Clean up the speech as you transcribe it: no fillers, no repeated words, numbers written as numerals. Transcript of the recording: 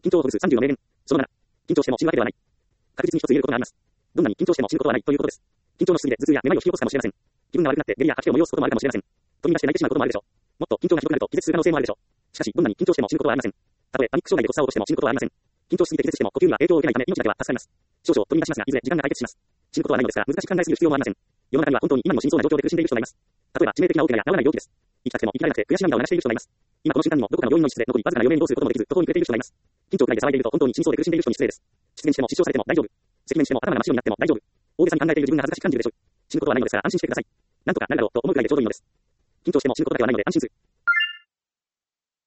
緊張をほぐす30の名言。その7。緊張しても死ぬわけではない。確実に一つ言えることがあります。どんなに緊張しても死ぬことはないということです。緊張のしすぎで頭痛やめまいを引き起こすかもしれません。気分が悪くなって下痢や吐き気を催すこともあるかもしれません。取り出して泣いてしまうこともあるでしょう。もっと緊張がひどくなると気絶する可能性もあるでしょう。しかし、どんなに緊張しても死ぬことはありません。たとえパニック障害で発作を起こしても死ぬことはありません。緊張しすぎて気絶しても呼吸には影響を受けないため命だけは助かります。少々取り乱しますが、いずれ時間が解決します。死ぬことはないのですから、難しく考えすぎる必要もありません。世の中には本当に今にも死にそうな状況で苦しんでいる人がいます。例えば、致命的な大怪我や治らない病気です。生きたくても生きられなくて悔し涙を流している人がいます。今この瞬間にもどこかの病院の一室で残りわずかな余命にどうすることもできず、途方に暮れている人がいます。緊張感で騒いでいると本当に死にそうで苦しんでいる人に失礼です。失言しても失笑されても大丈夫。赤面しても頭が真っ白になっても大丈夫。大げさに考えている自分が恥ずかしく感じるでしょう。死ぬことはないのですから安心してください。なんとかなるだろうと思うくらいでちょうどいいのです。緊張しても死ぬことだけはないので安心する。